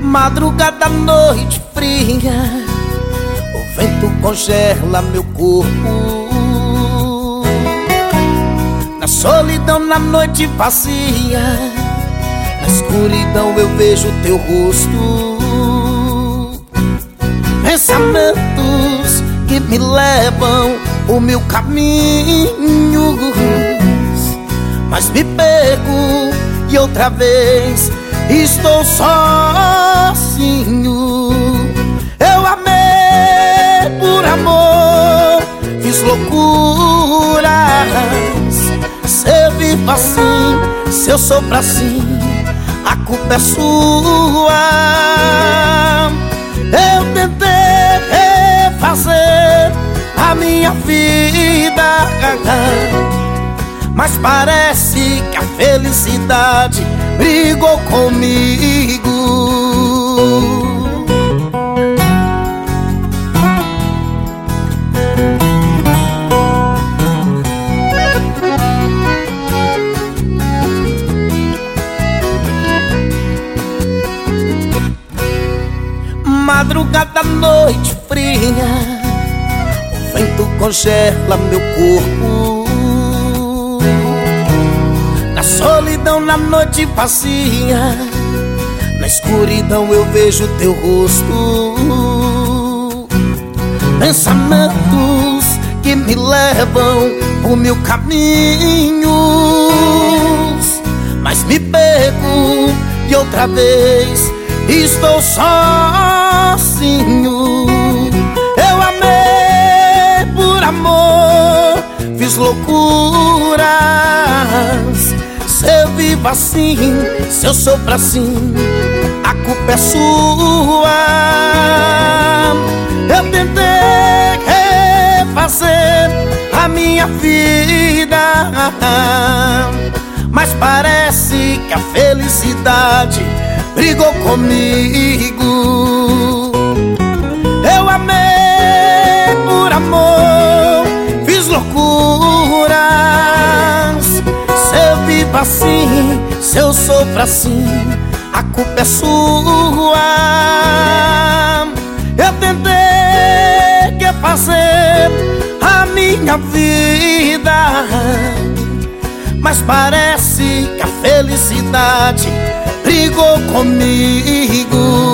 Madrugada, noite fria, o vento congela meu corpo. Na solidão, na noite vazia, na escuridão eu vejo teu rosto. Pensamentos que me levam o meu caminho, mas me pego e outra vez estou sozinho. Eu amei por amor, fiz loucuras. Se eu vivo assim, se eu sofro assim, a culpa é sua. Eu tentei refazer a minha vida, mas parece que a felicidade brigou comigo. Madrugada, noite fria, o vento congela meu corpo. Na solidão, na noite vazia, na escuridão eu vejo teu rosto. Pensamentos que me levam por mil caminhos, mas me pego e outra vez estou sozinho. Eu amei por amor, fiz loucuras. Se eu vivo assim, se eu sofro assim, a culpa é sua. Eu tentei refazer a minha vida, mas parece que a felicidade brigou comigo. Eu amei por amor, fiz loucuras. Se eu vivo assim, se eu sofro assim, a culpa é sua. Eu tentei refazer a minha vida, mas parece que a felicidade brigou comigo.